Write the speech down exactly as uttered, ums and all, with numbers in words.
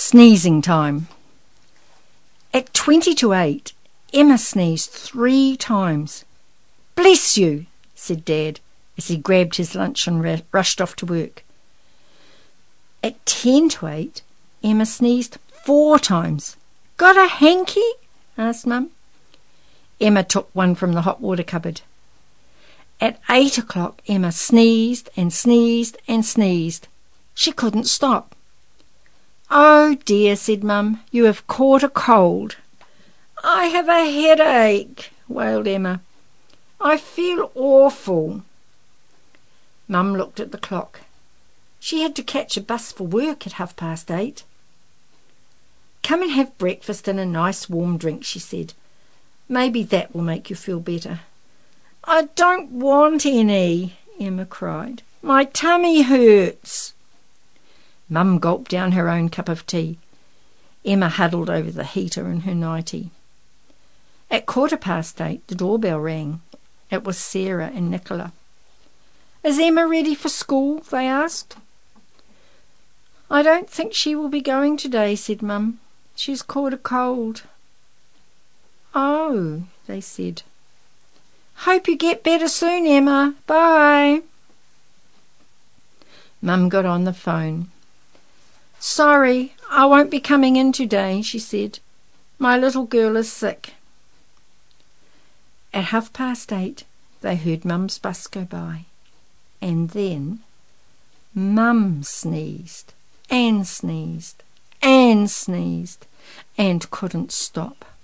Sneezing time. At twenty to eight, Emma sneezed three times. "Bless you," said Dad, as he grabbed his lunch and ra- rushed off to work. At ten to eight, Emma sneezed four times. "Got a hanky?" asked Mum. Emma took one from the hot water cupboard. At eight o'clock, Emma sneezed and sneezed and sneezed. She couldn't stop. "Oh dear," said Mum, "you have caught a cold." "I have a headache," wailed Emma. "I feel awful." Mum looked at the clock. She had to catch a bus for work at half past eight. "Come and have breakfast and a nice warm drink," she said. "Maybe that will make you feel better." "I don't want any," Emma cried. "My tummy hurts." Mum gulped down her own cup of tea. Emma huddled over the heater in her nightie. At quarter past eight, the doorbell rang. It was Sarah and Nicola. "Is Emma ready for school?" they asked. "I don't think she will be going today," said Mum. "She's caught a cold." "Oh," they said. "Hope you get better soon, Emma. Bye." Mum got on the phone. "Sorry, I won't be coming in today," she said. "My little girl is sick." At half past eight, they heard Mum's bus go by. And then Mum sneezed and sneezed and sneezed and couldn't stop.